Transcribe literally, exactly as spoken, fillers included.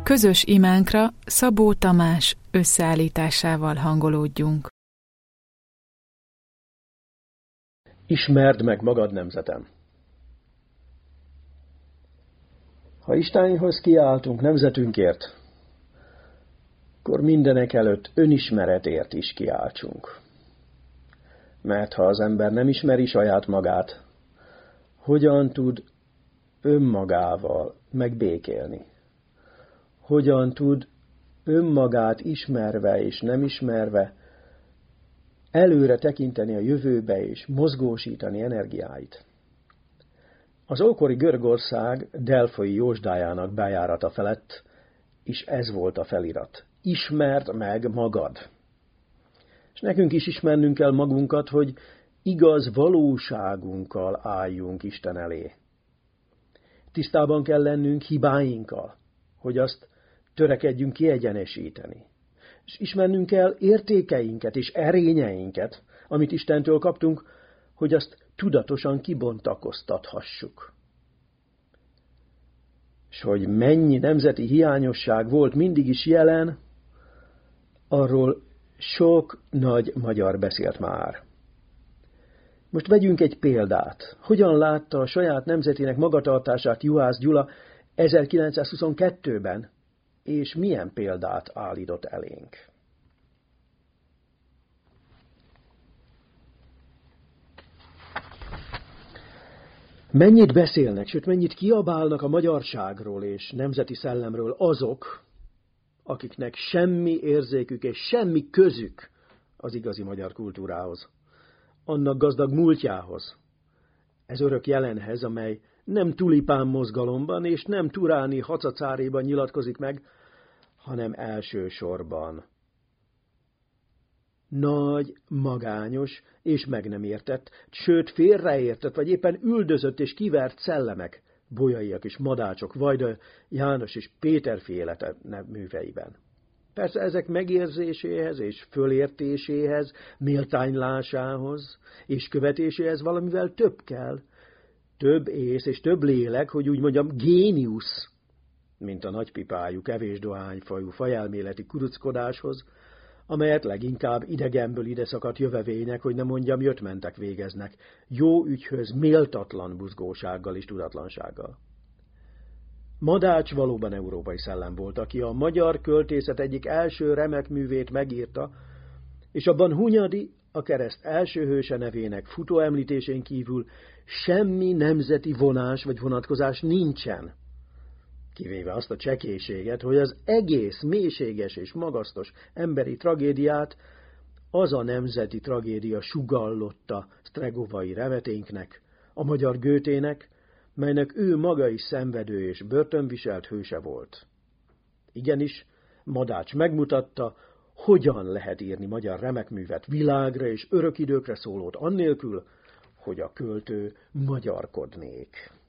közös imánkra Szabó Tamás összeállításával hangolódjunk. Ismerd meg magad, nemzetem! Ha Istenhoz kiáltunk nemzetünkért, akkor mindenek előtt önismeretért is kiáltsunk. Mert ha az ember nem ismeri saját magát, hogyan tud önmagával megbékélni? Hogyan tud önmagát ismerve és nem ismerve előre tekinteni a jövőbe és mozgósítani energiáit? Az ókori Görögország delfoi jósdájának bejárata felett is ez volt a felirat. Ismerd meg magad! És nekünk is ismernünk kell magunkat, hogy igaz valóságunkkal álljunk Isten elé. Tisztában kell lennünk hibáinkkal, hogy azt törekedjünk kiegyenesíteni. És ismernünk kell értékeinket és erényeinket, amit Istentől kaptunk, hogy azt tudatosan kibontakoztathassuk. És hogy mennyi nemzeti hiányosság volt mindig is jelen, arról sok nagy magyar beszélt már. Most vegyünk egy példát. Hogyan látta a saját nemzetének magatartását Juhász Gyula ezerkilencszázhuszonkettőben, és milyen példát állított elénk? Mennyit beszélnek, sőt mennyit kiabálnak a magyarságról és nemzeti szellemről azok, akiknek semmi érzékük és semmi közük az igazi magyar kultúrához, annak gazdag múltjához, ez örök jelenhez, amely nem tulipán mozgalomban és nem turáni hacacáréban nyilatkozik meg, hanem elsősorban nagy, magányos és meg nem értett, sőt félreértett, vagy éppen üldözött és kivert szellemek, bolyaiak és madácsok, Vajda János és Péter élete műveiben. Persze ezek megérzéséhez és fölértéséhez, méltánylásához és követéséhez valamivel több kell, több ész és több lélek, hogy úgy mondjam, géniusz, mint a nagypipájú, kevés dohányfajú, fajelméleti kuruckodáshoz, amelyet leginkább idegenből ide szakadt jövevények, hogy nem mondjam, jött-mentek végeznek, jó ügyhöz méltatlan buzgósággal és tudatlansággal. Madács valóban európai szellem volt, aki a magyar költészet egyik első remek művét megírta, és abban Hunyadi, a kereszt első hőse nevének futó említésén kívül semmi nemzeti vonás vagy vonatkozás nincsen, kivéve azt a csekélységet, hogy az egész mélységes és magasztos emberi tragédiát az a nemzeti tragédia sugallotta Stregovai remeténknek, a magyar Goethének, melynek ő maga is szenvedő és börtönviselt hőse volt. Igenis, Madács megmutatta, hogyan lehet írni magyar remekművet, világra és örök időkre szólót annélkül, hogy a költő magyarkodnék.